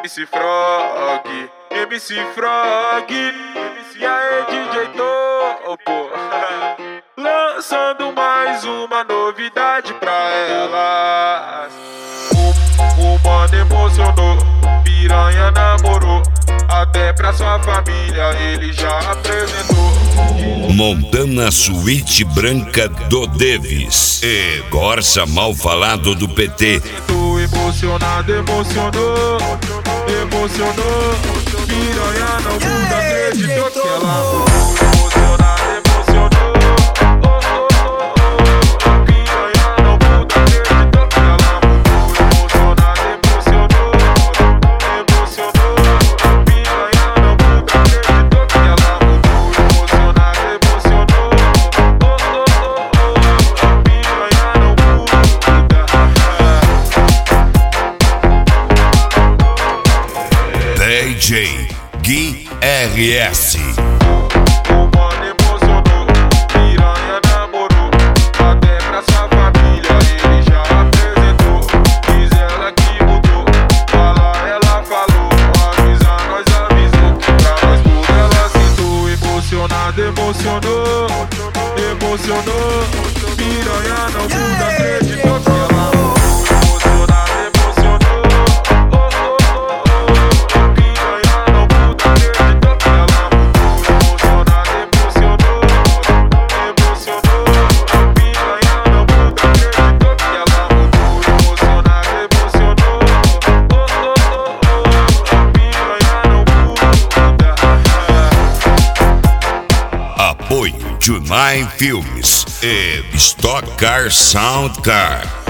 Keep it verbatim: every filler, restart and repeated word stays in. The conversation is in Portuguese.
M C Frog, M C Frog, e aí D J Topo, lançando mais uma novidade pra elas. O, o mano emocionou, piranha namorou, até pra sua família ele já apresentou. Montana Suíte Branca do Davis e Corsa Mal Falado do P T. Tô emocionado, emocionou, emocionou, piranha não muda, acreditou que ela amou. Emocionado, emocionou, oh, oh, oh, oh. Piranha não muda, acreditou que ela amou. Emocionado, emocionou, emocionou, piranha não muda, acreditou que ela amou. Emocionado, emocionou, oh, oh, oh, oh. Piranha não muda. D J Gui R S. O mano emocionou, piranha namorou, até pra sua família ele já apresentou. Diz ela que mudou, fala ela falou, avisa nós avisou, que pra nós tudo ela citou. Emocionado, emocionou, emocionou, piranha não muda, acreditou que ela amou. Emocionado, emocionou, oh, oh, oh, oh. Piranha não muda, acreditou que ela amou. Emocionado, emocionou, emocionou, piranha não muda, acreditou que ela amou. Emocionado, emocionou, oh, oh, oh, oh. Piranha não muda. Apoio Junai Filmes e Stock Car Sound Car.